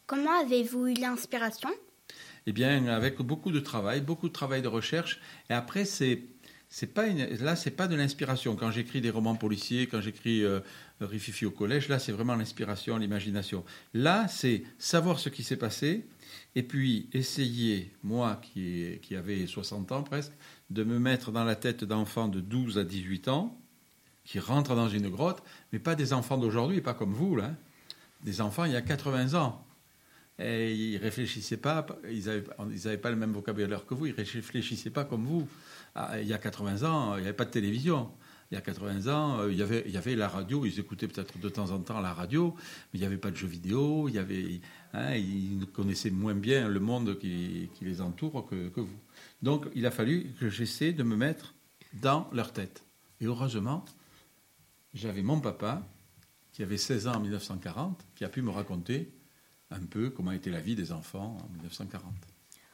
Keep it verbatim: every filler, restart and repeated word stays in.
Comment avez-vous eu l'inspiration? Eh bien, avec beaucoup de travail, beaucoup de travail de recherche. Et après, c'est, c'est pas une, là, c'est pas de l'inspiration. Quand j'écris des romans policiers, quand j'écris euh, Rififi au collège, là, c'est vraiment l'inspiration, l'imagination. Là, c'est savoir ce qui s'est passé et puis essayer, moi qui, qui avais soixante ans presque, de me mettre dans la tête d'enfants de douze à dix-huit ans qui rentrent dans une grotte, mais pas des enfants d'aujourd'hui, pas comme vous, là. Des enfants il y a quatre-vingts ans. Et ils ne réfléchissaient pas, ils n'avaient ils avaient pas le même vocabulaire que vous, ils ne réfléchissaient pas comme vous. Ah, il y a quatre-vingts ans, il n'y avait pas de télévision. Il y a quatre-vingts ans, il y avait, il y avait la radio, ils écoutaient peut-être de temps en temps la radio, mais il n'y avait pas de jeux vidéo, il y avait, hein, ils connaissaient moins bien le monde qui, qui les entoure que, que vous. Donc il a fallu que j'essaie de me mettre dans leur tête. Et heureusement, j'avais mon papa, qui avait seize ans en mille neuf cent quarante, qui a pu me raconter un peu comment était la vie des enfants en mille neuf cent quarante.